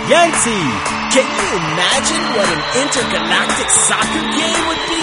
Yancy, can you imagine what an intergalactic soccer game would be?